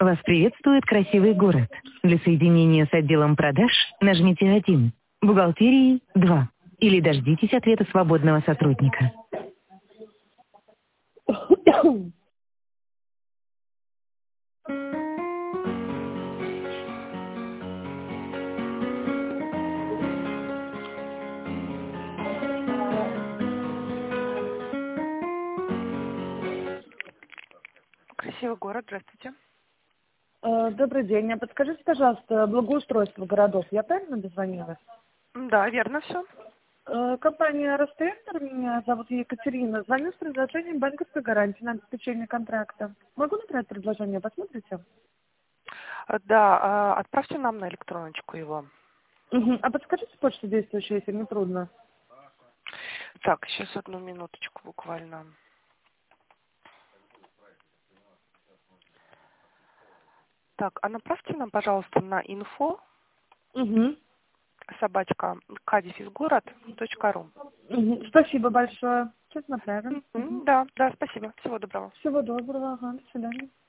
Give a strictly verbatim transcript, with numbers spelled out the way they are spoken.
Вас приветствует красивый город. Для соединения с отделом продаж нажмите один, бухгалтерии два или дождитесь ответа свободного сотрудника. Красивый город, здравствуйте. Э, Добрый день. А подскажите, пожалуйста, благоустройство городов. Я правильно дозвонилась? Да, верно все. Э, Компания Ростендер, меня зовут Екатерина. Звоню с предложением банковской гарантии на обеспечение контракта. Могу набрать предложение, посмотрите? Да, а, отправьте нам на электроночку его. Мгм. А подскажите почту действующую, если не трудно. Так, сейчас одну минуточку буквально. Так, а направьте нам, пожалуйста, на инфо Угу. собачка кадифисгород точка ру. Угу. Спасибо большое. Сейчас направим. Мгм, Угу. Да, да, спасибо. Всего доброго. Всего доброго. Ага, до свидания.